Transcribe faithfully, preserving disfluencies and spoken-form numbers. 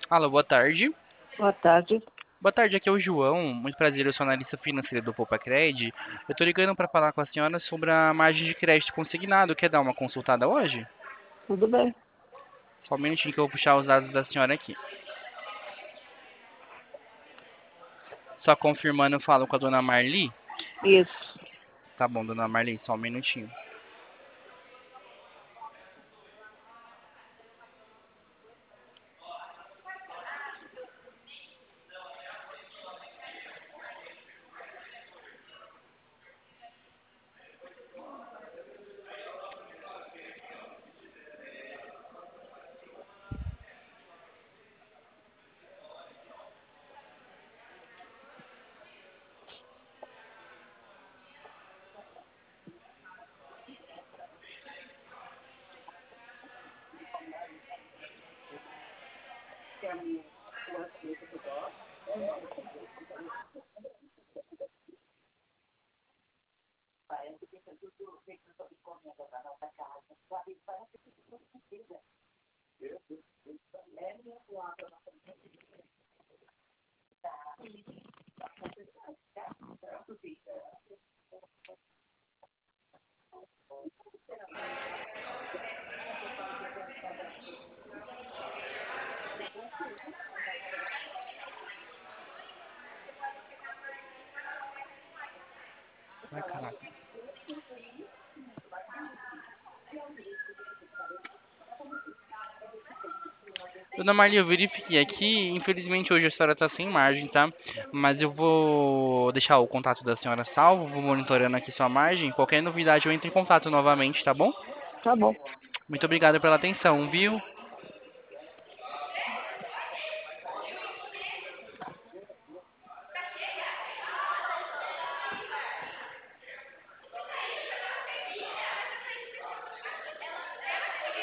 Alô, boa tarde. Boa tarde. Boa tarde, aqui é o João. Muito prazer, eu sou analista financeiro do PoupaCred. Eu tô ligando para falar com a senhora sobre a margem de crédito consignado. Quer dar uma consultada hoje? Tudo bem? Só um minutinho que eu vou puxar os dados da senhora aqui. Só confirmando, eu falo com a dona Marli. Isso. Tá bom, dona Marli, só um minutinho. Ai, caraca. Dona Marli, eu verifiquei aqui. Infelizmente hoje a senhora tá sem margem, tá? Mas eu vou deixar o contato da senhora salvo, vou monitorando aqui sua margem. Qualquer novidade eu entro em contato novamente, tá bom? Tá bom. Muito obrigado pela atenção, viu?